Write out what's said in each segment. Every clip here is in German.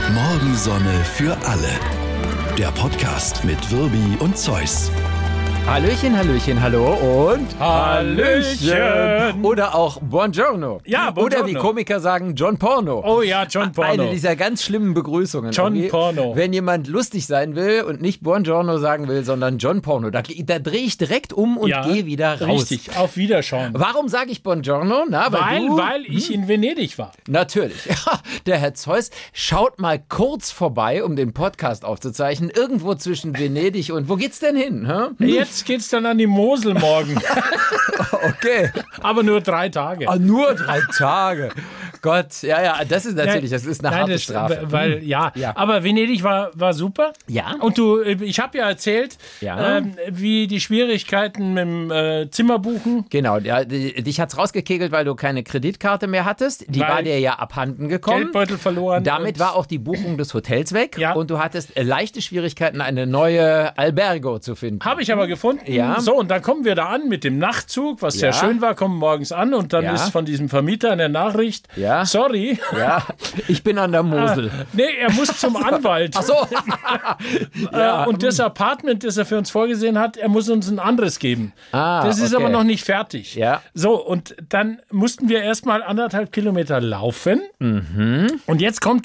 Morgensonne für alle. Der Podcast mit Wirbi und Zeus. Hallöchen, Hallöchen, hallo und Hallöchen. Oder auch Buongiorno. Ja, Buongiorno. Oder wie Komiker sagen, John Porno. Oh ja, John Porno. Eine dieser ganz schlimmen Begrüßungen. John irgendwie. Porno. Wenn jemand lustig sein will und nicht Buongiorno sagen will, sondern John Porno, da drehe ich direkt um und gehe wieder raus. Richtig, auf Wiederschauen. Warum sage ich Buongiorno? Na, Weil ich in Venedig war. Natürlich. Der Herr Zeus schaut mal kurz vorbei, um den Podcast aufzuzeichnen. Irgendwo zwischen Venedig und... Wo geht's denn hin? Jetzt geht's dann an die Mosel morgen. Okay. Aber nur 3 Tage. Nur 3 Tage. Gott, ja, das ist natürlich, das ist eine harte Strafe. Weil, ja, aber Venedig war super. Ja. Und ich habe ja erzählt, wie die Schwierigkeiten mit dem Zimmerbuchen. Genau, dich hat's rausgekegelt, weil du keine Kreditkarte mehr hattest. Die war dir ja abhanden gekommen. Geldbeutel verloren. Damit war auch die Buchung des Hotels weg. Ja. Und du hattest leichte Schwierigkeiten, eine neue Albergo zu finden. Habe ich aber gefunden. Ja. So, und dann kommen wir da an mit dem Nachtzug, was sehr schön war, kommen morgens an und dann ist von diesem Vermieter eine Nachricht, sorry. Ja, ich bin an der Mosel. Nee, er muss zum Anwalt. Ach so. Und das Apartment, das er für uns vorgesehen hat, er muss uns ein anderes geben. Das ist aber noch nicht fertig. Ja. So, und dann mussten wir erstmal 1,5 Kilometer laufen. Und jetzt kommt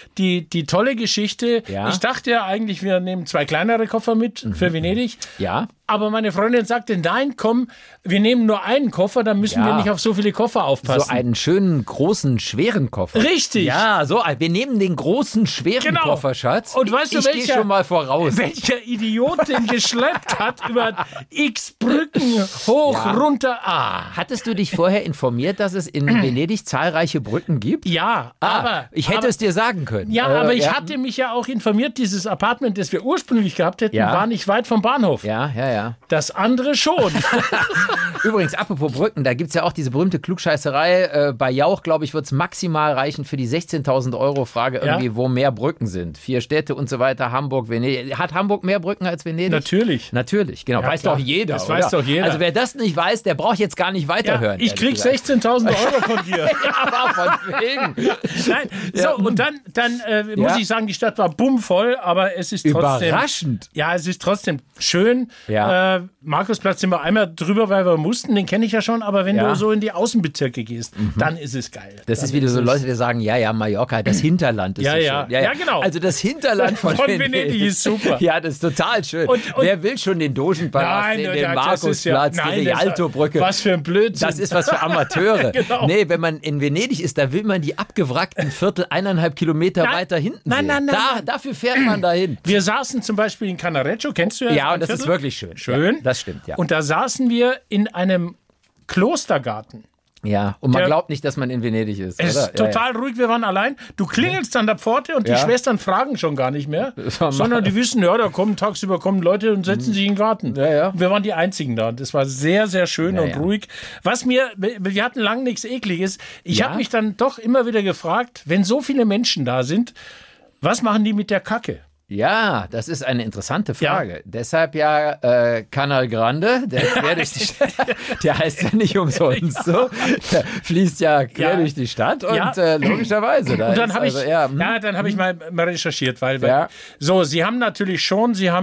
die tolle Geschichte. Ja. Ich dachte ja eigentlich, wir nehmen 2 kleinere Koffer mit für Venedig. Ja. Aber meine Freundin sagte, nein, komm, wir nehmen nur einen Koffer, dann müssen wir nicht auf so viele Koffer aufpassen. So einen schönen, großen, schweren Koffer. Richtig. Ja, so, wir nehmen den großen, schweren Koffer, Schatz. Und weißt du, ich gehe schon mal voraus. Welcher Idiot den geschleppt hat über x Brücken hoch, runter. Hattest du dich vorher informiert, dass es in Venedig zahlreiche Brücken gibt? Ja, aber... Ich hätte es dir sagen können. Ja, aber ich hatte mich ja auch informiert, dieses Apartment, das wir ursprünglich gehabt hätten, war nicht weit vom Bahnhof. Ja. Das andere schon. Übrigens, apropos Brücken, da gibt es ja auch diese berühmte Klugscheißerei. Bei Jauch, glaube ich, wird es maximal reichen für die 16.000 Euro Frage irgendwie, wo mehr Brücken sind. 4 Städte und so weiter, Hamburg, Venedig. Hat Hamburg mehr Brücken als Venedig? Natürlich, genau. Ja, weiß klar. doch jeder, Das weiß doch jeder. Also wer das nicht weiß, der braucht jetzt gar nicht weiterhören. Ich krieg 16.000 Euro von dir. Ja, aber von wegen. Nein, so, und dann muss ich sagen, die Stadt war bummvoll, aber es ist trotzdem... Überraschend. Ja, es ist trotzdem schön. Ja. Markusplatz sind wir einmal drüber, weil wir mussten, den kenne ich ja schon, aber wenn du so in die Außenbezirke gehst, dann ist es geil. Das ist wieder so Leute, die sagen, Mallorca, das Hinterland ist so schön. Ja, genau. Also das Hinterland von Venedig ist super. Ja, das ist total schön. Und wer will schon den Dogenpalast sehen, den Markusplatz, die Rialto-Brücke? Was für ein Blödsinn. Das ist was für Amateure. Genau. Nee, wenn man in Venedig ist, da will man die abgewrackten Viertel 1,5 Kilometer weiter hinten sehen. Nein. Dafür fährt man dahin. Wir saßen zum Beispiel in Canareccio, kennst du ja? Ja, und das ist wirklich schön. Schön. Ja, das stimmt, ja. Und da saßen wir in einem Klostergarten. Ja, und man glaubt nicht, dass man in Venedig ist, Es oder? ist total ruhig, wir waren allein. Du klingelst an der Pforte und die Schwestern fragen schon gar nicht mehr, sondern die wissen, tagsüber kommen Leute und setzen sich in den Garten. Ja. Wir waren die Einzigen da. Das war sehr, sehr schön und ruhig. Wir hatten lange nichts Ekliges. Ich habe mich dann doch immer wieder gefragt, wenn so viele Menschen da sind, was machen die mit der Kacke? Ja, das ist eine interessante Frage. Ja. Deshalb Canal Grande, der quer durch die Stadt, der heißt ja nicht umsonst so. Der fließt ja quer durch die Stadt und logischerweise. Und dann habe ich mal recherchiert, weil sie haben natürlich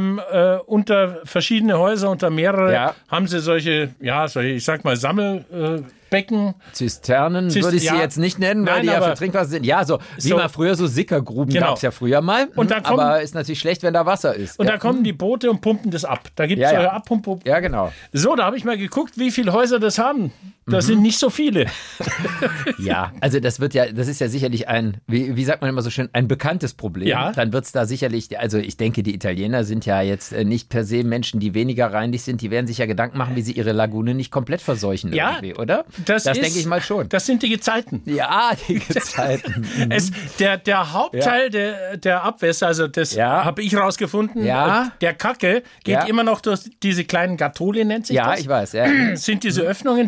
unter verschiedene Häuser, unter mehrere, haben sie solche, ich sag mal, Becken. Zisternen würde ich sie jetzt nicht nennen, weil die für Trinkwasser sind. Ja, wie mal früher so Sickergruben gab es ja früher mal. Und aber ist natürlich schlecht, wenn da Wasser ist. Und da kommen die Boote und pumpen das ab. Da gibt es so Abpump. Ja, genau. So, da habe ich mal geguckt, wie viele Häuser das haben. Das sind nicht so viele. Ja, also das ist ja sicherlich wie sagt man immer so schön, ein bekanntes Problem. Ja. Dann wird es da sicherlich, also ich denke, die Italiener sind ja jetzt nicht per se Menschen, die weniger reinlich sind. Die werden sich ja Gedanken machen, wie sie ihre Lagune nicht komplett verseuchen irgendwie, oder? Das denke ich mal schon. Das sind die Gezeiten. Ja, die Gezeiten. Der Hauptteil der Abwässer, also das habe ich rausgefunden, der Kacke geht immer noch durch diese kleinen Gattoli, nennt sich das. Ja, ich weiß. Sind diese Öffnungen, die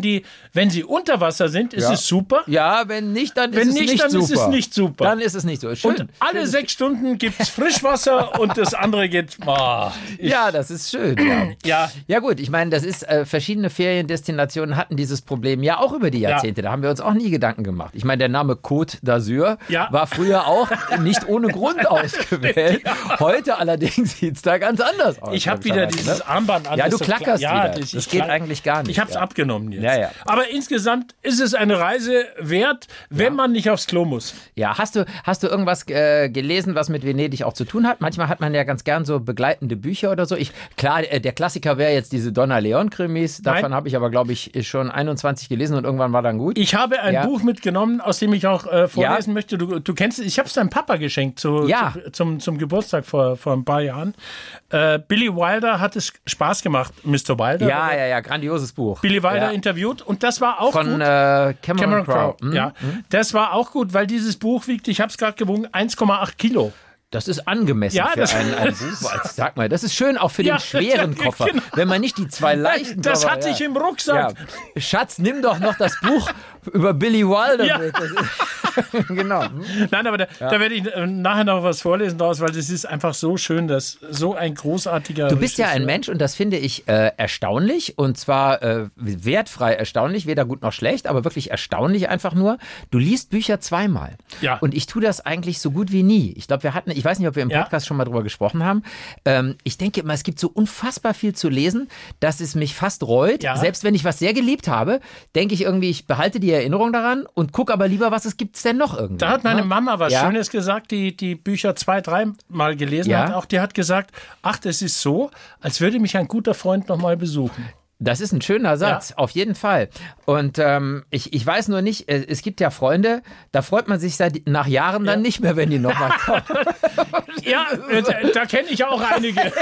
Wenn sie unter Wasser sind, ist es super. Ja, wenn nicht, dann ist es nicht super. Dann ist es nicht so. Schön. Und alle 6 Stunden gibt es Frischwasser und das andere geht... Ja, das ist schön. Ja gut, ich meine, das ist, verschiedene Feriendestinationen hatten dieses Problem ja auch über die Jahrzehnte. Da haben wir uns auch nie Gedanken gemacht. Ich meine, der Name Côte d'Azur war früher auch nicht ohne Grund ausgewählt. Heute allerdings sieht es da ganz anders aus. Ich habe wieder dieses Armband an. Ja, du klackerst wieder. Das geht eigentlich gar nicht. Ich habe es abgenommen jetzt. Ja. Aber insgesamt ist es eine Reise wert, wenn man nicht aufs Klo muss. Ja, hast du irgendwas gelesen, was mit Venedig auch zu tun hat? Manchmal hat man ja ganz gern so begleitende Bücher oder so. Klar, der Klassiker wäre jetzt diese Donna Leon-Krimis. Davon habe ich aber, glaube ich, schon 21 gelesen und irgendwann war dann gut. Ich habe ein Buch mitgenommen, aus dem ich auch vorlesen möchte. Du kennst es, ich habe es deinem Papa geschenkt zum Geburtstag vor ein paar Jahren. Billy Wilder hat es Spaß gemacht, Mr. Wilder. Ja, grandioses Buch. Billy Wilder interviewt und das war auch von gut. Cameron Crowe. Das war auch gut, weil dieses Buch wiegt, ich habe es gerade gewogen, 1,8 Kilo. Das ist angemessen für ein Buch. Sag mal, das ist schön auch für den schweren Koffer. Genau. Wenn man nicht die 2 leichten Das hatte ich im Rucksack. Ja. Schatz, nimm doch noch das Buch über Billy Wilder mit. Genau. Nein, aber da werde ich nachher noch was vorlesen daraus, weil das ist einfach so schön, dass so ein großartiger... Du bist ja ein Mensch und das finde ich erstaunlich und zwar wertfrei erstaunlich, weder gut noch schlecht, aber wirklich erstaunlich einfach nur. Du liest Bücher 2-mal. Ja. Und ich tue das eigentlich so gut wie nie. Ich glaube, ich weiß nicht, ob wir im Podcast schon mal drüber gesprochen haben. Ich denke immer, es gibt so unfassbar viel zu lesen, dass es mich fast reut. Ja. Selbst wenn ich was sehr geliebt habe, denke ich irgendwie, ich behalte die Erinnerung daran und gucke aber lieber, was es gibt denn noch irgendwie. Da hat meine Mama was Schönes gesagt, die Bücher 2-3 Mal gelesen hat. Auch die hat gesagt, das ist so, als würde mich ein guter Freund noch mal besuchen. Das ist ein schöner Satz, auf jeden Fall. Und ich weiß nur nicht, es gibt ja Freunde, da freut man sich nach Jahren dann nicht mehr, wenn die nochmal kommen. Ja, da kenne ich auch einige.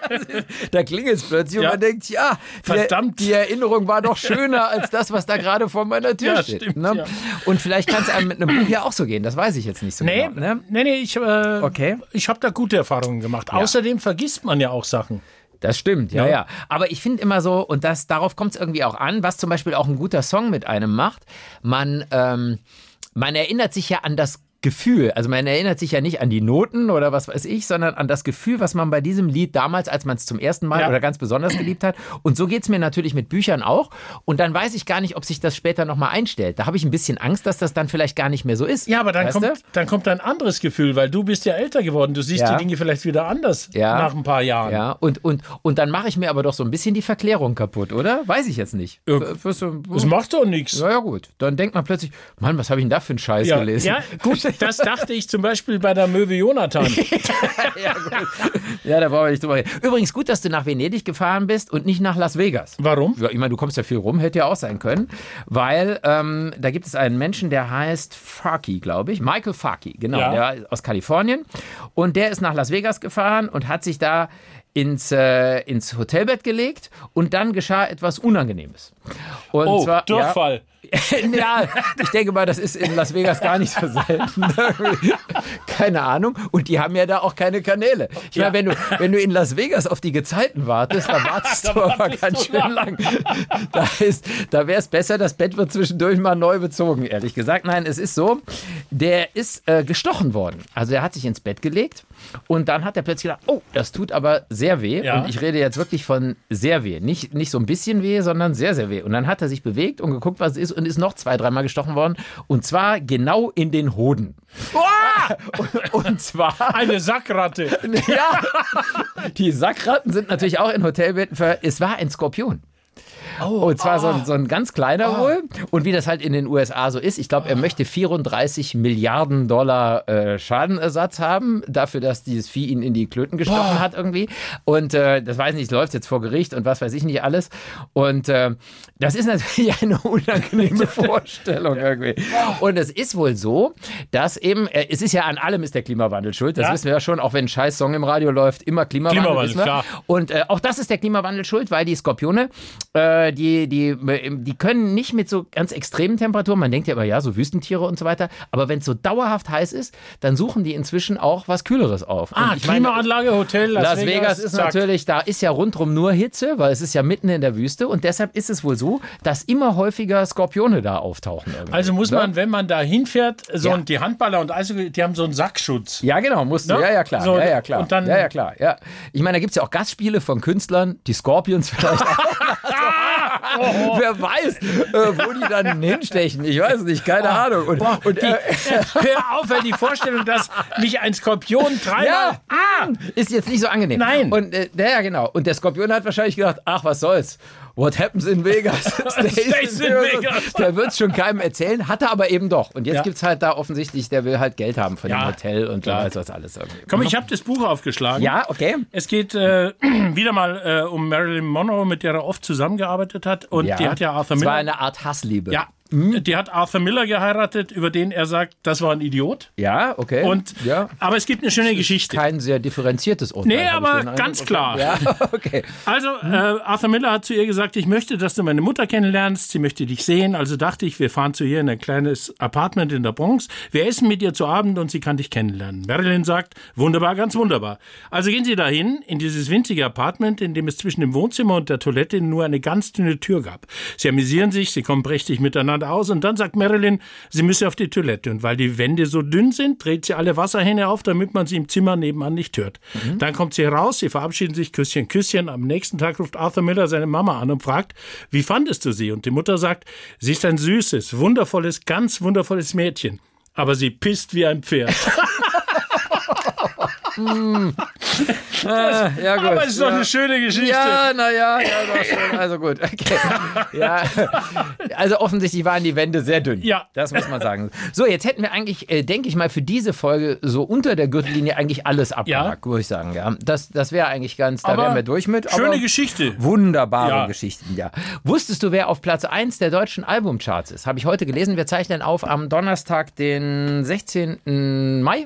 Da klingelt es plötzlich und man denkt, verdammt, die Erinnerung war doch schöner als das, was da gerade vor meiner Tür steht. Stimmt, ne? Und vielleicht kann es einem mit einem Buch ja auch so gehen, das weiß ich jetzt nicht so genau. Ne? Nee, ich habe da gute Erfahrungen gemacht. Außerdem vergisst man ja auch Sachen. Das stimmt, ja. Aber ich finde immer so, und darauf kommt es irgendwie auch an, was zum Beispiel auch ein guter Song mit einem macht, man erinnert sich ja an das Gefühl, also man erinnert sich ja nicht an die Noten oder was weiß ich, sondern an das Gefühl, was man bei diesem Lied damals, als man es zum ersten Mal oder ganz besonders geliebt hat. Und so geht es mir natürlich mit Büchern auch. Und dann weiß ich gar nicht, ob sich das später nochmal einstellt. Da habe ich ein bisschen Angst, dass das dann vielleicht gar nicht mehr so ist. Ja, aber dann kommt ein anderes Gefühl, weil du bist ja älter geworden. Du siehst die Dinge vielleicht wieder anders nach ein paar Jahren. Ja, und dann mache ich mir aber doch so ein bisschen die Verklärung kaputt, oder? Weiß ich jetzt nicht. Das macht doch nichts. Ja, gut. Dann denkt man plötzlich, Mann, was habe ich denn da für einen Scheiß gelesen? Ja, gut. Das dachte ich zum Beispiel bei der Möwe Jonathan. Ja, da brauchen wir nicht drüber reden. Übrigens gut, dass du nach Venedig gefahren bist und nicht nach Las Vegas. Warum? Ja, ich meine, du kommst ja viel rum, hätte ja auch sein können. Weil da gibt es einen Menschen, der heißt Farkey, glaube ich. Michael Farkey, genau. Der ist aus Kalifornien. Und der ist nach Las Vegas gefahren und hat sich da ins Hotelbett gelegt und dann geschah etwas Unangenehmes. Und zwar, Durchfall. Ja, ich denke mal, das ist in Las Vegas gar nicht so selten. Keine Ahnung. Und die haben ja da auch keine Kanäle. Ich meine, wenn du in Las Vegas auf die Gezeiten wartest, dann wartest du aber ganz schön lang. Da wäre es besser, das Bett wird zwischendurch mal neu bezogen, ehrlich gesagt. Nein, es ist so, der ist gestochen worden. Also er hat sich ins Bett gelegt und dann hat er plötzlich gedacht, oh, das tut aber sehr weh. Ja. Und ich rede jetzt wirklich von sehr weh. Nicht so ein bisschen weh, sondern sehr, sehr weh. Und dann hat er sich bewegt und geguckt, was es ist und ist noch 2-3 Mal gestochen worden. Und zwar genau in den Hoden. Und zwar... Eine Sackratte. Ja, die Sackratten sind natürlich auch in Hotelbetten. Es war ein Skorpion. Und zwar so ein ganz kleiner wohl. Und wie das halt in den USA so ist, ich glaube, er möchte 34 Milliarden $ Schadenersatz haben, dafür, dass dieses Vieh ihn in die Klöten gestochen hat irgendwie. Und das weiß ich nicht, läuft jetzt vor Gericht und was weiß ich nicht alles. Und das ist natürlich eine unangenehme Vorstellung irgendwie. Und es ist wohl so, dass eben, es ist ja an allem ist der Klimawandel schuld. Das wissen wir ja schon, auch wenn ein scheiß Song im Radio läuft, immer Klimawandel. Klar. Und auch das ist der Klimawandel schuld, weil die Skorpione, aber die können nicht mit so ganz extremen Temperaturen, man denkt ja immer, ja, so Wüstentiere und so weiter, aber wenn es so dauerhaft heiß ist, dann suchen die inzwischen auch was Kühleres auf. Klimaanlage, Hotel, Las Vegas ist natürlich, da ist ja rundrum nur Hitze, weil es ist ja mitten in der Wüste und deshalb ist es wohl so, dass immer häufiger Skorpione da auftauchen. Irgendwie. Also muss man, wenn man da hinfährt, die Handballer und Eishockey, die haben so einen Sackschutz. Ja, genau, musst du. Ne? Ja, klar. So, ja, klar. Und dann, klar. Ja. Ich meine, da gibt es ja auch Gastspiele von Künstlern, die Scorpions vielleicht auch. Wer weiß, wo die dann hinstechen. Ich weiß nicht, keine Ahnung. Hör auf, wenn die Vorstellung, dass mich ein Skorpion dreimal... ist jetzt nicht so angenehm. Nein. Und genau. Und der Skorpion hat wahrscheinlich gedacht, ach, was soll's. What happens in Vegas? Stays in Vegas. Der wird es schon keinem erzählen, hat er aber eben doch. Und jetzt gibt es halt da offensichtlich, der will halt Geld haben von dem Hotel und klar ist das alles irgendwie. Komm, ich habe das Buch aufgeschlagen. Ja, okay. Es geht wieder mal um Marilyn Monroe, mit der er oft zusammengearbeitet hat. Und die hat ja Arthur Miller. Das war eine Art Hassliebe. Ja. Die hat Arthur Miller geheiratet, über den er sagt, das war ein Idiot. Ja, okay. Aber es gibt eine schöne Geschichte. Kein sehr differenziertes Urteil. Nee, aber ganz klar. Ja, okay. Also, Arthur Miller hat zu ihr gesagt, ich möchte, dass du meine Mutter kennenlernst. Sie möchte dich sehen. Also dachte ich, wir fahren zu ihr in ein kleines Apartment in der Bronx. Wir essen mit ihr zu Abend und sie kann dich kennenlernen. Marilyn sagt, wunderbar, ganz wunderbar. Also gehen sie dahin, in dieses winzige Apartment, in dem es zwischen dem Wohnzimmer und der Toilette nur eine ganz dünne Tür gab. Sie amüsieren sich, sie kommen prächtig miteinander aus und dann sagt Marilyn, sie müsse auf die Toilette und weil die Wände so dünn sind, dreht sie alle Wasserhähne auf, damit man sie im Zimmer nebenan nicht hört. Dann kommt sie raus, sie verabschieden sich, Küsschen, Küsschen. Am nächsten Tag ruft Arthur Miller seine Mama an und fragt, wie fandest du sie? Und die Mutter sagt, sie ist ein süßes, wundervolles, ganz wundervolles Mädchen, aber sie pisst wie ein Pferd. Ja, gut. Aber es ist doch eine schöne Geschichte. Ja, doch schon. Also gut. Okay. Ja. Also offensichtlich waren die Wände sehr dünn. Ja. Das muss man sagen. So, jetzt hätten wir eigentlich, denke ich mal, für diese Folge so unter der Gürtellinie eigentlich alles abgehakt, würde ich sagen. Ja. Das wäre eigentlich ganz, da wären wir durch mit. Schöne Geschichte. Wunderbare Geschichten, ja. Wusstest du, wer auf Platz 1 der deutschen Albumcharts ist? Habe ich heute gelesen. Wir zeichnen auf am Donnerstag, den 16. Mai.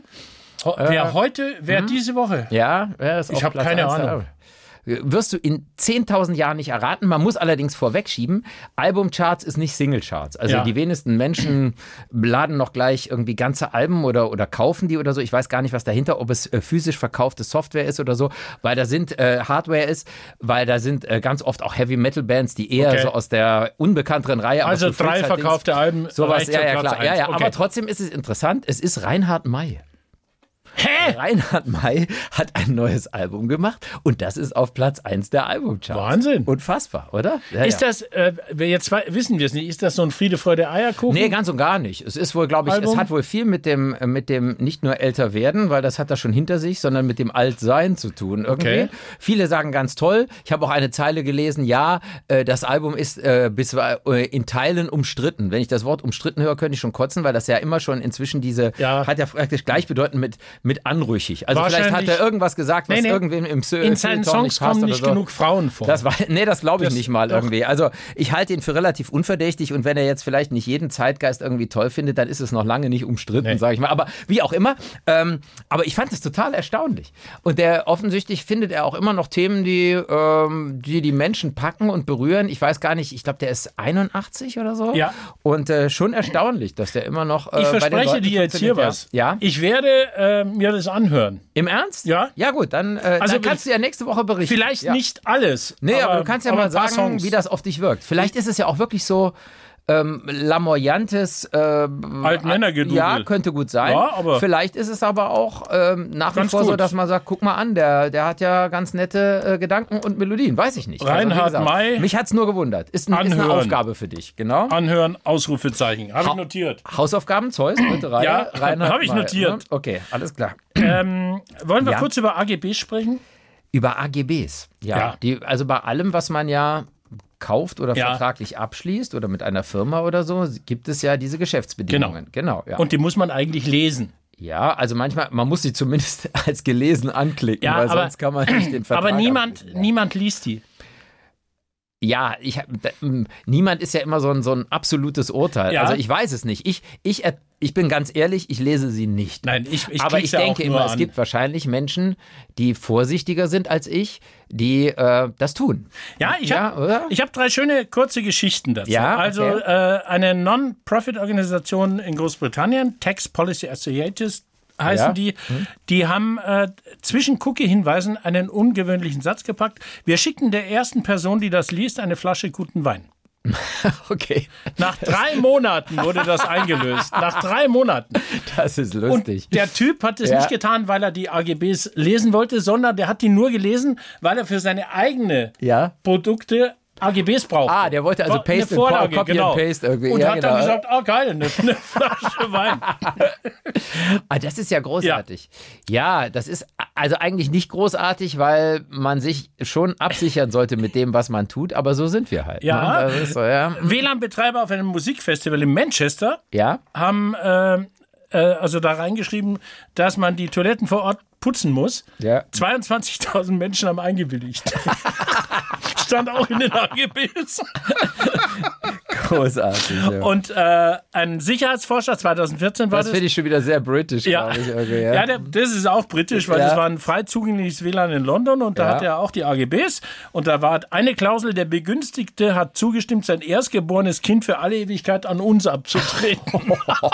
Wer diese Woche? Ja, ich habe keine Ahnung. Wirst du in 10.000 Jahren nicht erraten. Man muss allerdings vorwegschieben, Albumcharts ist nicht Singlecharts. Also die wenigsten Menschen laden noch gleich irgendwie ganze Alben oder kaufen die oder so. Ich weiß gar nicht, was dahinter, ob es physisch verkaufte Software ist oder so, weil da sind Hardware ist, weil da sind ganz oft auch Heavy-Metal-Bands, die eher so aus der unbekannteren Reihe. Also 3 verkaufte Alben. Sowas, ja, klar. Ja, aber trotzdem ist es interessant. Es ist Reinhard May. Hä? Reinhard May hat ein neues Album gemacht und das ist auf Platz 1 der Albumcharts. Wahnsinn. Unfassbar, oder? Ja, ist das, jetzt wissen wir es nicht, ist das so ein Friede, Freude, Eierkuchen? Nee, ganz und gar nicht. Es ist wohl, glaube ich, es hat wohl viel mit dem nicht nur älter werden, weil das hat er schon hinter sich, sondern mit dem Altsein zu tun irgendwie. Okay. Viele sagen ganz toll. Ich habe auch eine Zeile gelesen, das Album ist in Teilen umstritten. Wenn ich das Wort umstritten höre, könnte ich schon kotzen, weil das ja immer schon inzwischen hat ja praktisch gleichbedeutend mit anrüchig. Also vielleicht hat er irgendwas gesagt, was irgendwem im in seinen Songs kommen nicht genug Frauen vor. Das glaube ich nicht mal irgendwie. Also ich halte ihn für relativ unverdächtig und wenn er jetzt vielleicht nicht jeden Zeitgeist irgendwie toll findet, dann ist es noch lange nicht umstritten, sage ich mal. Aber wie auch immer. Aber ich fand es total erstaunlich. Und offensichtlich findet er auch immer noch Themen, die Menschen packen und berühren. Ich weiß gar nicht, ich glaube, der ist 81 oder so. Ja. Und schon erstaunlich, dass der immer noch ich verspreche dir jetzt hier was. Ja? Ich werde mir das anhören. Im Ernst? Ja. Ja gut, dann kannst du ja nächste Woche berichten. Vielleicht nicht alles. Nee, aber du kannst ja mal sagen, wie das auf dich wirkt. Vielleicht ist es ja auch wirklich so lamoyantes Altmännergedudel. Ja, könnte gut sein. Ja, aber vielleicht ist es aber auch nach wie vor gut. So, dass man sagt, guck mal an, der hat ja ganz nette Gedanken und Melodien. Weiß ich nicht. Reinhard May. Mich hat es nur gewundert. Ist eine Aufgabe für dich, genau. Anhören, Ausrufezeichen. Habe ich notiert. Hausaufgaben, Zeus, bitte Reihe. Ja, habe ich notiert. Okay, alles klar. Wollen wir kurz über AGBs sprechen? Über AGBs, ja. Also bei allem, was man kauft oder vertraglich abschließt oder mit einer Firma oder so, gibt es ja diese Geschäftsbedingungen. Genau. Ja. Und die muss man eigentlich lesen. Ja, also manchmal, man muss sie zumindest als gelesen anklicken, weil sonst kann man nicht den Vertrag niemand liest die. Ja, niemand ist ja immer so ein absolutes Urteil. Ja. Also ich weiß es nicht. Ich Ich bin ganz ehrlich, ich lese sie nicht. Nein, ich aber ich denke immer, es gibt wahrscheinlich Menschen, die vorsichtiger sind als ich, die das tun. Ja, ich habe 3 schöne kurze Geschichten dazu. Ja, also eine Non-Profit-Organisation in Großbritannien, Tax Policy Associates heißen die. Die haben zwischen Cookie-Hinweisen einen ungewöhnlichen Satz gepackt. Wir schicken der ersten Person, die das liest, eine Flasche guten Wein. Okay. Nach 3 Monaten wurde das eingelöst. Nach 3 Monaten. Das ist lustig. Und der Typ hat es nicht getan, weil er die AGBs lesen wollte, sondern der hat die nur gelesen, weil er für seine eigenen Produkte AGBs braucht. Der wollte also Paste and Copy and Paste irgendwie. Und hat dann gesagt, geil, eine Flasche Wein. Das ist ja großartig. Ja, das ist also eigentlich nicht großartig, weil man sich schon absichern sollte mit dem, was man tut, aber so sind wir halt. Ja. Ne? Das ist so, WLAN-Betreiber auf einem Musikfestival in Manchester haben also da reingeschrieben, dass man die Toiletten vor Ort putzen muss. Ja. 22.000 Menschen haben eingewilligt. Stand auch in den AGBs. Großartig. Ja. Und ein Sicherheitsforscher, 2014 war das. Das finde ich schon wieder sehr britisch, glaube ich. Okay, das ist auch britisch, weil das war ein frei zugängliches WLAN in London und da hat er auch die AGBs. Und da war eine Klausel, der Begünstigte hat zugestimmt, sein erstgeborenes Kind für alle Ewigkeit an uns abzutreten.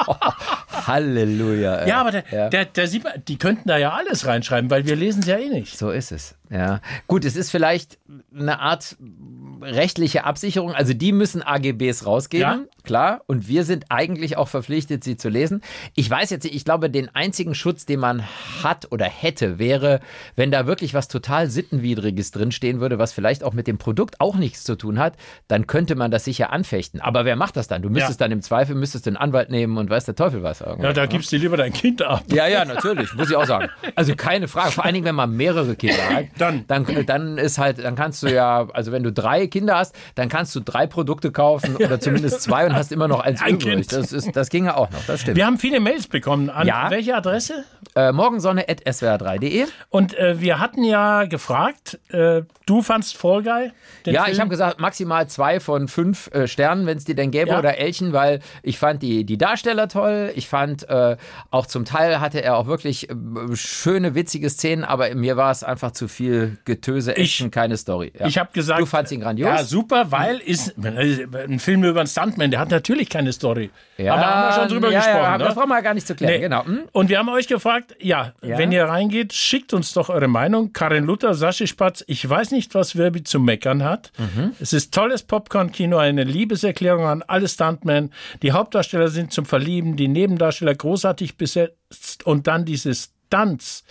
Halleluja. Ja, aber der sieht man, die könnten da ja alles reinschreiben, weil wir lesen es ja eh nicht. So ist es. Ja, gut, es ist vielleicht eine Art rechtliche Absicherung. Also die müssen AGBs rausgeben, klar. Und wir sind eigentlich auch verpflichtet, sie zu lesen. Ich weiß jetzt nicht, ich glaube, den einzigen Schutz, den man hat oder hätte, wäre, wenn da wirklich was total Sittenwidriges drinstehen würde, was vielleicht auch mit dem Produkt auch nichts zu tun hat, dann könnte man das sicher anfechten. Aber wer macht das dann? Du müsstest dann im Zweifel, einen Anwalt nehmen und weiß der Teufel was. Ja, da gibst du lieber dein Kind ab. Ja, natürlich, muss ich auch sagen. Also keine Frage. Vor allen Dingen, wenn man mehrere Kinder hat. Dann ist halt, dann kannst du also wenn du 3 Kinder hast, dann kannst du 3 Produkte kaufen oder zumindest 2 und hast immer noch eins übrig. Das ginge auch noch, das stimmt. Wir haben viele Mails bekommen. An welche Adresse? morgensonne@swr3.de. Und wir hatten ja gefragt, du fandst Fall Guy? Film? Ich habe gesagt, maximal 2 von 5 Sternen, wenn es die denn gäbe, oder Elchen, weil ich fand die Darsteller toll. Ich fand auch zum Teil hatte er auch wirklich schöne, witzige Szenen, aber mir war es einfach zu viel Getöse, Action, keine Story. Ja. Ich habe gesagt, du fandst ihn grandios. Ja, super, weil ein Film über einen Stuntman, der hat natürlich keine Story. Ja, aber da haben wir schon drüber gesprochen. Ja, das brauchen wir gar nicht zu klären. Genau. Und wir haben euch gefragt, wenn ihr reingeht, schickt uns doch eure Meinung. Karin Luther, Sascha Spatz, ich weiß nicht, was Verbi zu meckern hat. Es ist tolles Popcorn-Kino, eine Liebeserklärung an alle Stuntmen. Die Hauptdarsteller sind zum Verlieben, die Nebendarsteller großartig besetzt und dann diese Stunts.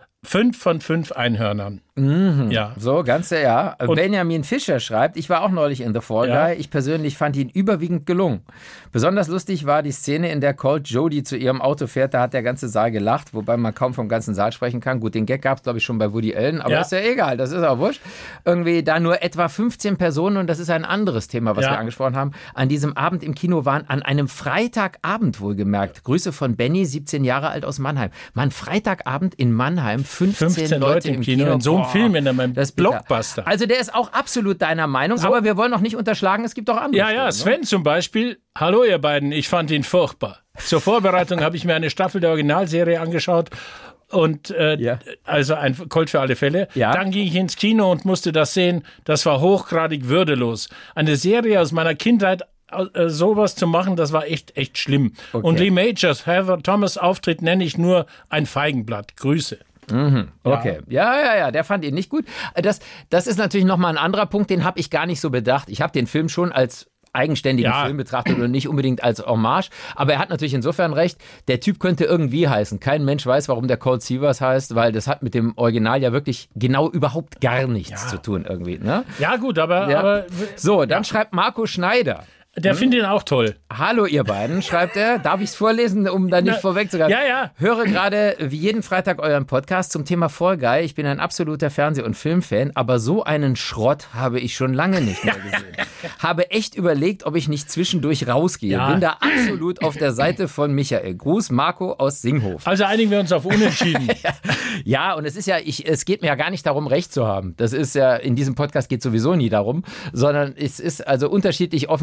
5 von 5 Einhörnern. Ja. So, ganz Und Benjamin Fischer schreibt, ich war auch neulich in The Fall Guy. Ich persönlich fand ihn überwiegend gelungen. Besonders lustig war die Szene, in der Colt Jodie zu ihrem Auto fährt. Da hat der ganze Saal gelacht, wobei man kaum vom ganzen Saal sprechen kann. Gut, den Gag gab es, glaube ich, schon bei Woody Allen, aber ist ja egal, das ist auch wurscht. Irgendwie da nur etwa 15 Personen, und das ist ein anderes Thema, was wir angesprochen haben, an diesem Abend im Kino waren, an einem Freitagabend wohlgemerkt. Grüße von Benny, 17 Jahre alt aus Mannheim. Man, Freitagabend in Mannheim, 15 Leute im Kino. In so einem Film, in einem Blockbuster. Also der ist auch absolut deiner Meinung, aber wir wollen noch nicht unterschlagen, es gibt auch andere Filme, Sven zum Beispiel. Hallo ihr beiden, ich fand ihn furchtbar. Zur Vorbereitung habe ich mir eine Staffel der Originalserie angeschaut und also ein Colt für alle Fälle. Dann ging ich ins Kino und musste das sehen. Das war hochgradig würdelos. Eine Serie aus meiner Kindheit, sowas zu machen, das war echt schlimm. Okay. Und Lee Majors, Heather Thomas Auftritt nenne ich nur ein Feigenblatt. Grüße. Okay. Ja, der fand ihn nicht gut. Das ist natürlich nochmal ein anderer Punkt, den habe ich gar nicht so bedacht. Ich habe den Film schon als eigenständigen Film betrachtet und nicht unbedingt als Hommage. Aber er hat natürlich insofern recht, der Typ könnte irgendwie heißen. Kein Mensch weiß, warum der Colt Sievers heißt, weil das hat mit dem Original ja wirklich genau überhaupt gar nichts zu tun irgendwie. Ne? Ja gut, aber so, dann schreibt Marco Schneider. Der findet ihn auch toll. Hallo ihr beiden, schreibt er. Darf ich es vorlesen, um da nicht vorwegzugreifen? Ja. Höre gerade wie jeden Freitag euren Podcast zum Thema Fall Guy. Ich bin ein absoluter Fernseh- und Filmfan, aber so einen Schrott habe ich schon lange nicht mehr gesehen. Habe echt überlegt, ob ich nicht zwischendurch rausgehe. Bin da absolut auf der Seite von Michael. Gruß, Marco aus Singhof. Also einigen wir uns auf Unentschieden. Ja, und es ist ja, es geht mir ja gar nicht darum, Recht zu haben. Das ist ja, in diesem Podcast geht sowieso nie darum, sondern es ist also unterschiedlich offensichtlich die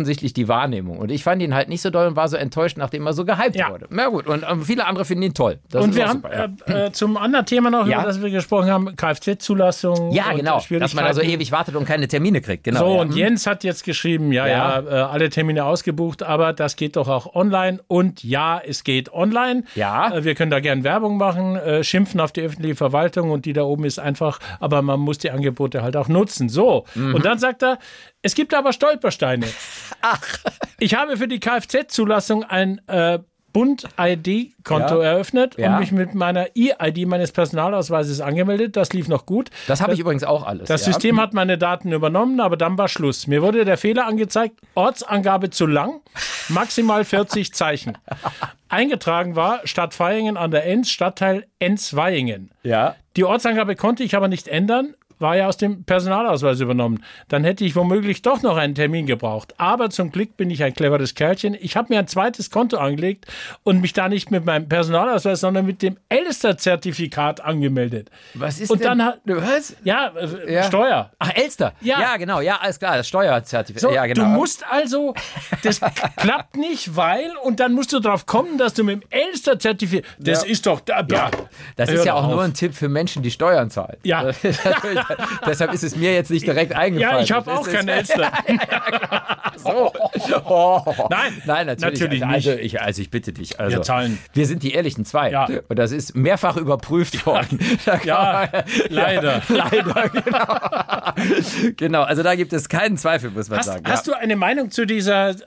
die Wahrnehmung. Und ich fand ihn halt nicht so doll und war so enttäuscht, nachdem er so gehypt wurde. Na gut, und viele andere finden ihn toll. Und wir haben zum anderen Thema noch, über das wir gesprochen haben, Kfz-Zulassung. Ja, genau, dass man also ewig wartet und keine Termine kriegt. Genau, so, und Jens hat jetzt geschrieben, alle Termine ausgebucht, aber das geht doch auch online. Und ja, es geht online. Ja. Wir können da gerne Werbung machen, schimpfen auf die öffentliche Verwaltung und die da oben ist einfach, aber man muss die Angebote halt auch nutzen. So, und dann sagt er, es gibt aber Stolpersteine. Ach. Ich habe für die Kfz-Zulassung ein Bund-ID-Konto eröffnet und mich mit meiner E-ID meines Personalausweises angemeldet. Das lief noch gut. Das habe ich übrigens auch alles. Das System hat meine Daten übernommen, aber dann war Schluss. Mir wurde der Fehler angezeigt, Ortsangabe zu lang, maximal 40 Zeichen. Eingetragen war Stadt Vaihingen an der Enz, Stadtteil Enz-Vaihingen. Ja. Die Ortsangabe konnte ich aber nicht ändern, war ja aus dem Personalausweis übernommen. Dann hätte ich womöglich doch noch einen Termin gebraucht. Aber zum Glück bin ich ein cleveres Kerlchen. Ich habe mir ein zweites Konto angelegt und mich da nicht mit meinem Personalausweis, sondern mit dem Elster-Zertifikat angemeldet. Was ist und denn? Dann was? Ja, Steuer. Ach, Elster. Ja, genau. Ja, alles klar. Das Steuerzertifikat. So, ja, genau. Du musst also, das klappt nicht, weil, und dann musst du drauf kommen, dass du mit dem Elster-Zertifikat, das ist doch, das ist ja auch nur ein Tipp für Menschen, die Steuern zahlen. Ja. Deshalb ist es mir jetzt nicht direkt eingefallen. Ja, ich habe auch kein Elster. So. Nein, natürlich nicht. Also ich bitte dich. Also, wir sind die ehrlichen zwei. Ja. Und das ist mehrfach überprüft worden. Ja, leider. Leider, genau. Genau, also da gibt es keinen Zweifel, muss man sagen. Hast du eine Meinung zu dieser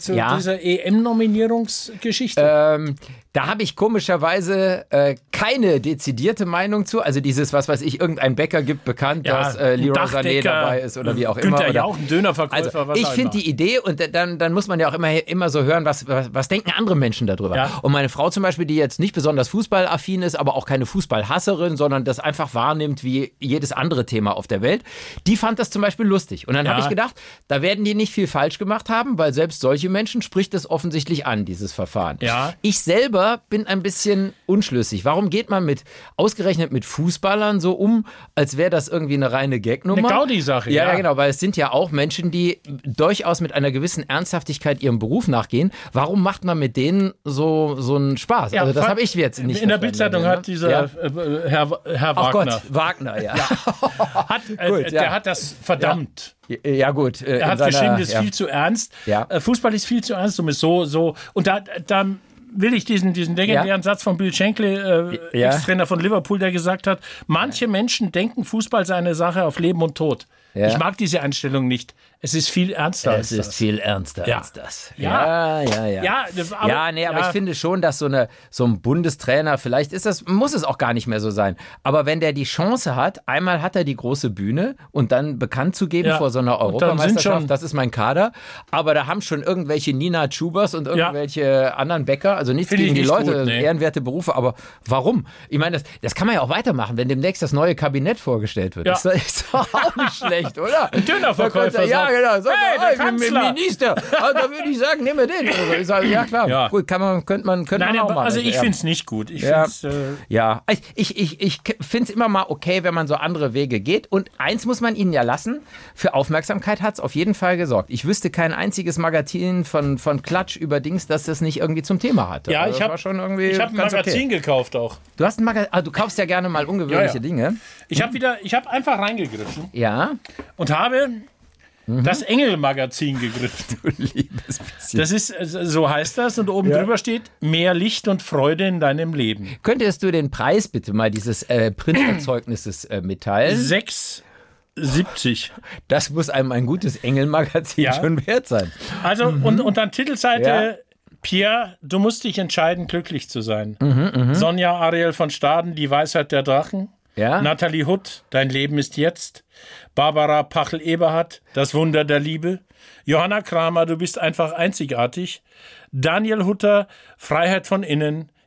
EM-Nominierungsgeschichte? Da habe ich komischerweise keine dezidierte Meinung zu. Also dieses, was weiß ich, irgendein Bäcker gibt bekannt, dass Leroy Sané dabei ist oder wie auch immer. Günther Jauch, ein Dönerverkäufer. Also ich finde die Idee, und dann muss man ja auch immer so hören, was denken andere Menschen darüber. Ja. Und meine Frau zum Beispiel, die jetzt nicht besonders fußballaffin ist, aber auch keine Fußballhasserin, sondern das einfach wahrnimmt wie jedes andere Thema auf der Welt, die fand das zum Beispiel lustig. Und dann habe ich gedacht, da werden die nicht viel falsch gemacht haben, weil selbst solche Menschen spricht es offensichtlich an, dieses Verfahren. Ja. Ich selber bin ein bisschen unschlüssig. Warum geht man ausgerechnet mit Fußballern so um, als wäre das irgendwie eine reine Gagnummer? Eine Gaudi-Sache, ja, genau, weil es sind ja auch Menschen, die durchaus mit einer gewissen Ernsthaftigkeit ihrem Beruf nachgehen. Warum macht man mit denen so einen Spaß? Ja, also das habe ich jetzt nicht. In der Bildzeitung hat dieser Herr Wagner. Ach Gott, Wagner, ja. Der hat das verdammt. Ja, gut. Er hat geschrieben, das ist viel zu ernst. Ja. Fußball ist viel zu ernst, um es so. Und da will ich diesen legendären Satz von Bill Shankly, Ex-Trainer von Liverpool, der gesagt hat, manche Menschen denken, Fußball sei eine Sache auf Leben und Tod. Ja. Ich mag diese Einstellung nicht. Es ist viel ernster als das. Es ist viel ernster als das. Ja, aber ich finde schon, dass so ein Bundestrainer, vielleicht muss es auch gar nicht mehr so sein. Aber wenn der die Chance hat, einmal hat er die große Bühne und dann bekannt zu geben vor so einer Europameisterschaft, das ist mein Kader. Aber da haben schon irgendwelche Nina Schubers und irgendwelche anderen Bäcker, also nichts gegen die Leute, ehrenwerte Berufe, aber warum? Ich meine, das kann man ja auch weitermachen, wenn demnächst das neue Kabinett vorgestellt wird. Das ist doch auch nicht schlecht, oder? Ein Dönerverkäufer sagt, genau. So, hey, der Kanzler. Minister. Also, da würde ich sagen, nehmen wir den. Also, ich sage, ja klar, gut, könnte man auch machen. Also ich finde es nicht gut. Ich finde es immer mal okay, wenn man so andere Wege geht. Und eins muss man ihnen ja lassen, für Aufmerksamkeit hat es auf jeden Fall gesorgt. Ich wüsste kein einziges Magazin von Klatsch über Dings, dass das nicht irgendwie zum Thema hatte. Ja, ich habe ein Magazin gekauft auch. Du hast ein Magazin, du kaufst ja gerne mal ungewöhnliche Dinge. Ich habe einfach reingegriffen. Ja. Und habe das Engel-Magazin gegriffen. Du liebes bisschen. Das ist, so heißt das, und oben drüber steht, mehr Licht und Freude in deinem Leben. Könntest du den Preis bitte mal dieses Printerzeugnisses mitteilen? 6,70. Das muss einem ein gutes Engel-Magazin schon wert sein. Also, und dann Titelseite, Pierre, du musst dich entscheiden, glücklich zu sein. Sonja Ariel von Staden, Die Weisheit der Drachen. Ja? Nathalie Hutt, Dein Leben ist jetzt. Barbara Pachel-Eberhardt, Das Wunder der Liebe. Johanna Kramer, Du bist einfach einzigartig. Daniel Hutter, Freiheit von innen.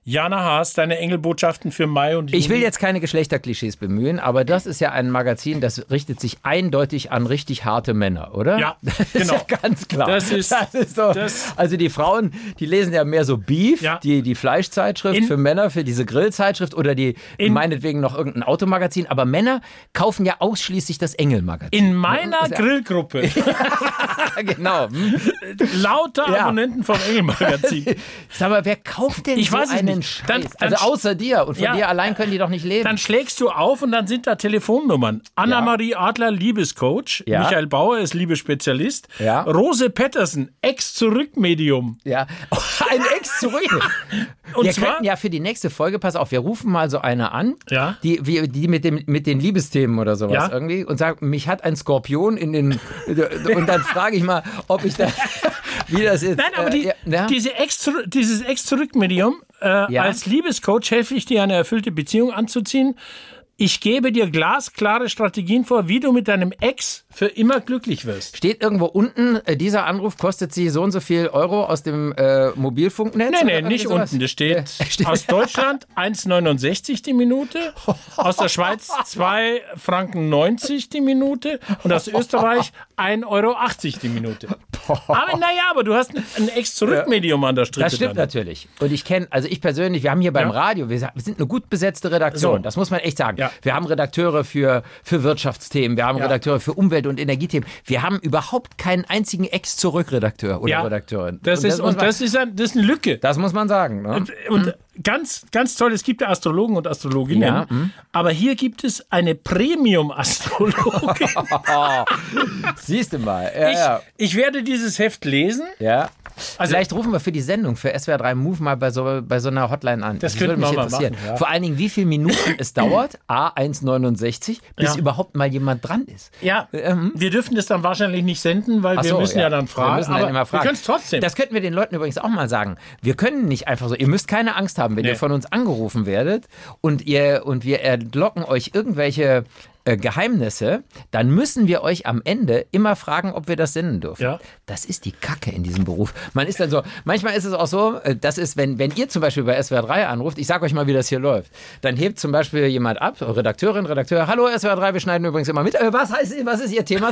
Jana Haas, deine Engelbotschaften für Mai und Juni. Ich will jetzt keine Geschlechterklischees bemühen, aber das ist ja ein Magazin, das richtet sich eindeutig an richtig harte Männer, oder? Ja, genau. Ist ja ganz klar. Das ist so. Also die Frauen, die lesen ja mehr so Beef, die Fleischzeitschrift für Männer, für diese Grillzeitschrift oder die meinetwegen noch irgendein Automagazin, aber Männer kaufen ja ausschließlich das Engelmagazin. In meiner Grillgruppe. Genau. Lauter Abonnenten vom Engelmagazin. Sag mal, wer kauft denn so einen Scheiß? Also außer dir. Und von dir allein können die doch nicht leben. Dann schlägst du auf und dann sind da Telefonnummern. Anna-Marie Adler, Liebescoach. Michael Bauer ist Liebesspezialist. Rose Pettersen, Ex-Zurück-Medium. Ja, ein Ex-Zurück. Und wir könnten ja für die nächste Folge, pass auf, wir rufen mal so eine an, die mit den Liebesthemen oder sowas irgendwie und sagen, mich hat ein Skorpion in den... Und dann frage ich mal, ob ich da... Wie das ist. Nein, aber dieses Ex-Zurück-Medium, als Liebescoach helfe ich dir, eine erfüllte Beziehung anzuziehen. Ich gebe dir glasklare Strategien vor, wie du mit deinem Ex für immer glücklich wirst. Steht irgendwo unten, dieser Anruf kostet Sie so und so viel Euro aus dem Mobilfunknetz? Nee, nicht sowas? Unten. Das steht aus Deutschland 1,69 die Minute, aus der Schweiz 2,90 Franken die Minute und aus Österreich 1,80 Euro die Minute. Aber du hast ein Ex-Zurück-Medium an der Strippe. Das stimmt natürlich. Und ich persönlich, wir haben hier beim Radio, wir sind eine gut besetzte Redaktion, das muss man echt sagen. Ja. Wir haben Redakteure für Wirtschaftsthemen, wir haben Redakteure für Umwelt- und Energiethemen. Wir haben überhaupt keinen einzigen Ex-Zurück-Redakteur oder Redakteurin. Das ist eine Lücke. Das muss man sagen. Ne? Und ganz, ganz toll, es gibt ja Astrologen und Astrologinnen, aber hier gibt es eine Premium-Astrologin. Siehst du mal. Ich werde dieses Heft lesen. Ja. Also vielleicht rufen wir für die Sendung, für SWR 3 Move mal bei so einer Hotline an. Das würde mich interessieren. Machen, ja. Vor allen Dingen, wie viele Minuten es dauert, 1,69, bis überhaupt mal jemand dran ist. Ja, wir dürfen das dann wahrscheinlich nicht senden, weil wir müssen ja dann fragen. Wir müssen dann immer fragen. Wir können es trotzdem. Das könnten wir den Leuten übrigens auch mal sagen. Wir können nicht einfach so, ihr müsst keine Angst haben, wenn ihr von uns angerufen werdet und wir entlocken euch irgendwelche Geheimnisse, dann müssen wir euch am Ende immer fragen, ob wir das senden dürfen. Ja. Das ist die Kacke in diesem Beruf. Man ist dann so, manchmal ist es auch so, das ist, wenn ihr zum Beispiel bei SWR 3 anruft, ich sage euch mal, wie das hier läuft, dann hebt zum Beispiel jemand ab, Redakteurin, Redakteur, hallo SWR 3, wir schneiden übrigens immer mit, was ist Ihr Thema?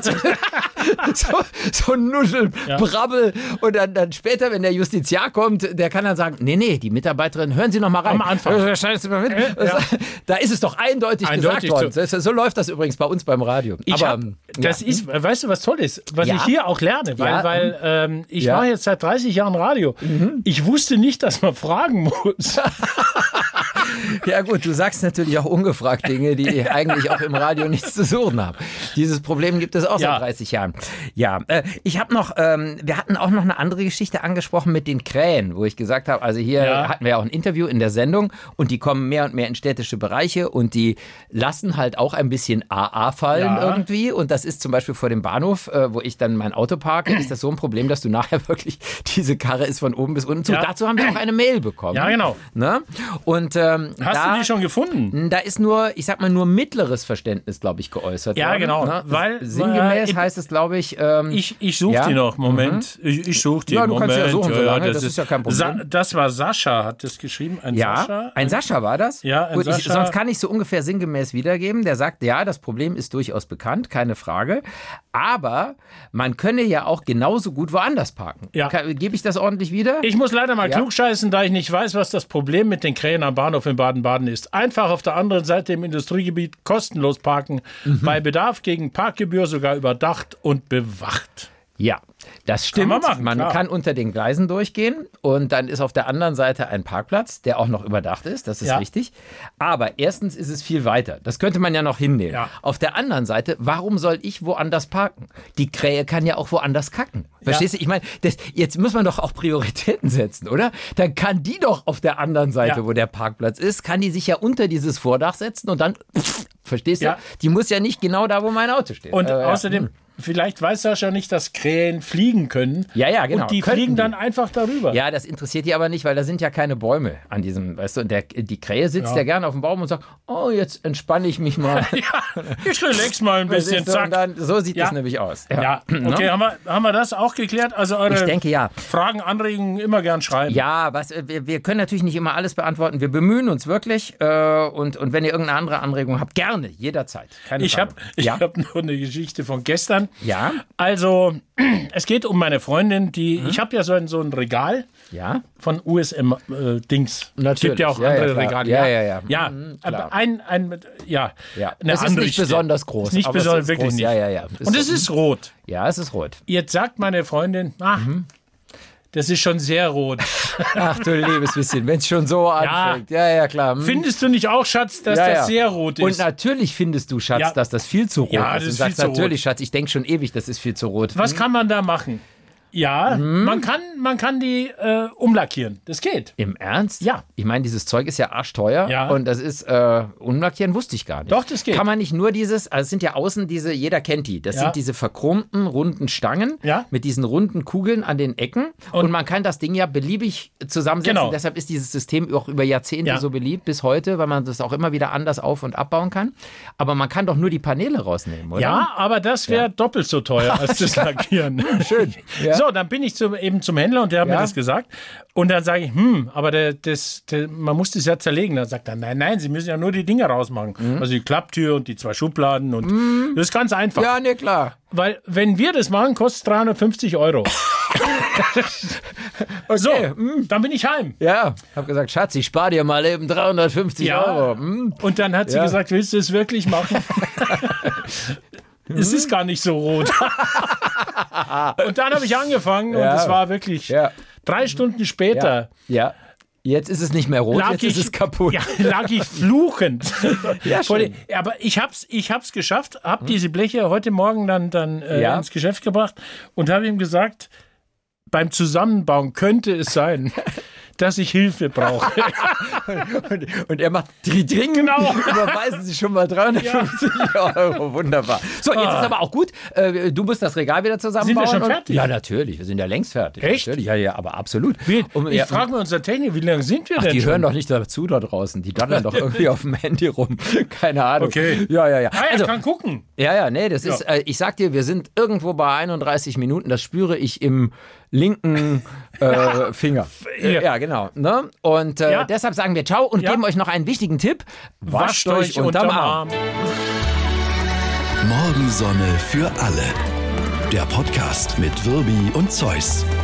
so ein Nuschel, Brabbel und dann später, wenn der Justiziar kommt, der kann dann sagen, nee, die Mitarbeiterin, hören Sie noch mal rein. Am Anfang. Da ist es doch eindeutig gesagt worden. So läuft das übrigens bei uns beim Radio. Weißt du, was toll ist? Was ich hier auch lerne, weil ich mache jetzt seit 30 Jahren Radio. Ich wusste nicht, dass man fragen muss. Ja gut, du sagst natürlich auch ungefragt Dinge, die eigentlich auch im Radio nichts zu suchen haben. Dieses Problem gibt es auch seit 30 Jahren. Ja, ich habe noch, wir hatten auch noch eine andere Geschichte angesprochen mit den Krähen, wo ich gesagt habe, also hier hatten wir auch ein Interview in der Sendung und die kommen mehr und mehr in städtische Bereiche und die lassen halt auch ein bisschen AA fallen irgendwie und das ist zum Beispiel vor dem Bahnhof, wo ich dann mein Auto parke, ist das so ein Problem, dass du nachher wirklich, diese Karre ist von oben bis unten zu. Dazu haben wir auch eine Mail bekommen. Ja, genau. Ne? Und hast du die schon gefunden? Da ist nur, ich sag mal, nur mittleres Verständnis, glaube ich, geäußert worden. Ja, genau. Ne? Weil sinngemäß heißt es, glaube ich... ich suche die noch. Moment. Ich suche die. Ja, du kannst sie ja suchen, so lange. Das ist ja kein Problem. Das war Sascha, hat das geschrieben. Ein Sascha war das? Ja, ein Gut, Sascha. Sonst kann ich so ungefähr sinngemäß wiedergeben. Der sagt, ja, das Problem ist durchaus bekannt, keine Frage. Aber man könne ja auch genauso gut woanders parken. Ja. Gebe ich das ordentlich wieder? Ich muss leider mal klugscheißen, da ich nicht weiß, was das Problem mit den Krähen am Bahnhof in Baden-Baden ist. Einfach auf der anderen Seite im Industriegebiet kostenlos parken. Bei Bedarf gegen Parkgebühr sogar überdacht und bewacht. Ja, das stimmt. Man kann unter den Gleisen durchgehen und dann ist auf der anderen Seite ein Parkplatz, der auch noch überdacht ist, das ist richtig. Aber erstens ist es viel weiter. Das könnte man ja noch hinnehmen. Ja. Auf der anderen Seite, warum soll ich woanders parken? Die Krähe kann ja auch woanders kacken. Verstehst du? Ich meine, jetzt muss man doch auch Prioritäten setzen, oder? Dann kann die doch auf der anderen Seite, wo der Parkplatz ist, kann die sich ja unter dieses Vordach setzen und dann... Verstehst du? Ja. Die muss ja nicht genau da, wo mein Auto steht. Und außerdem, vielleicht weiß Sascha nicht, dass Krähen fliegen können. Ja, genau. Und die fliegen dann einfach darüber. Ja, das interessiert die aber nicht, weil da sind ja keine Bäume an diesem, weißt du, und die Krähe sitzt ja gerne auf dem Baum und sagt, oh, jetzt entspanne ich mich mal. Ja, ich relax mal ein bisschen, zack. Dann, so sieht das nämlich aus. Ja, okay, haben wir das auch geklärt? Also eure ich denke, ja. Fragen, Anregungen immer gern schreiben. Ja, wir können natürlich nicht immer alles beantworten. Wir bemühen uns wirklich und wenn ihr irgendeine andere Anregung habt, gerne, jederzeit. Keine Frage. Ich hab noch eine Geschichte von gestern. Ja. Also, es geht um meine Freundin, ich habe ja so ein Regal von USM-Dings. Natürlich. Es gibt ja auch andere Regale. Ja. Aber es ist nicht besonders groß. Ist nicht besonders, wirklich groß. nicht. Ja. Und es ist rot. Ja, es ist rot. Jetzt sagt meine Freundin, das ist schon sehr rot. Ach du liebes bisschen, wenn es schon so anfängt. Ja, klar. Findest du nicht auch, Schatz, dass das sehr rot ist? Und natürlich findest du, Schatz, dass das viel zu rot ist. Das ist viel zu rot. Natürlich, Schatz, ich denke schon ewig, das ist viel zu rot. Was kann man da machen? Ja, man kann die umlackieren. Das geht. Im Ernst? Ja. Ich meine, dieses Zeug ist ja arschteuer. Ja. Und das ist, umlackieren wusste ich gar nicht. Doch, das geht. Kann man nicht nur es sind ja außen jeder kennt die. Das sind diese verchromten, runden Stangen mit diesen runden Kugeln an den Ecken. Und man kann das Ding ja beliebig zusammensetzen. Genau. Deshalb ist dieses System auch über Jahrzehnte so beliebt bis heute, weil man das auch immer wieder anders auf- und abbauen kann. Aber man kann doch nur die Paneele rausnehmen, oder? Ja, aber das wäre doppelt so teuer als das Lackieren. Schön. Ja. So, dann bin ich zum Händler und der hat mir das gesagt. Und dann sage ich, aber man muss das ja zerlegen. Dann sagt er, nein, Sie müssen ja nur die Dinger rausmachen. Also die Klapptür und die 2 Schubladen und das ist ganz einfach. Ja, ne, klar. Weil, wenn wir das machen, kostet es 350 €. Okay. So, dann bin ich heim. Ja, hab gesagt, Schatz, ich spare dir mal eben 350 €. Und dann hat sie gesagt, willst du es wirklich machen? Es ist gar nicht so rot. Und dann habe ich angefangen und es war wirklich 3 Stunden später. Ja. Jetzt ist es nicht mehr rot, jetzt ist es kaputt. Ja, lag ich fluchend. Schön. Aber ich hab's geschafft, habe diese Bleche heute Morgen dann ins Geschäft gebracht und habe ihm gesagt, beim Zusammenbauen könnte es sein, dass ich Hilfe brauche. und er macht dringend, überweisen Sie schon mal 350 €. Wunderbar. So, jetzt ist aber auch gut. Du musst das Regal wieder zusammenbauen. Sind wir schon fertig? Ja, natürlich. Wir sind ja längst fertig. Echt? Natürlich. Ja, aber absolut. Ich frage mal unsere Technik, wie lange sind wir denn die schon? hören doch nicht dazu da draußen. Die daddern doch irgendwie auf dem Handy rum. Keine Ahnung. Okay. Ja. Also, kann gucken. Nee, das ist, ich sag dir, wir sind irgendwo bei 31 Minuten. Das spüre ich im linken Finger. Ja, genau. Ne? Und deshalb sagen wir Ciao und geben euch noch einen wichtigen Tipp. Wascht euch unterm Arm. Morgensonne für alle. Der Podcast mit Wirbi und Zeus.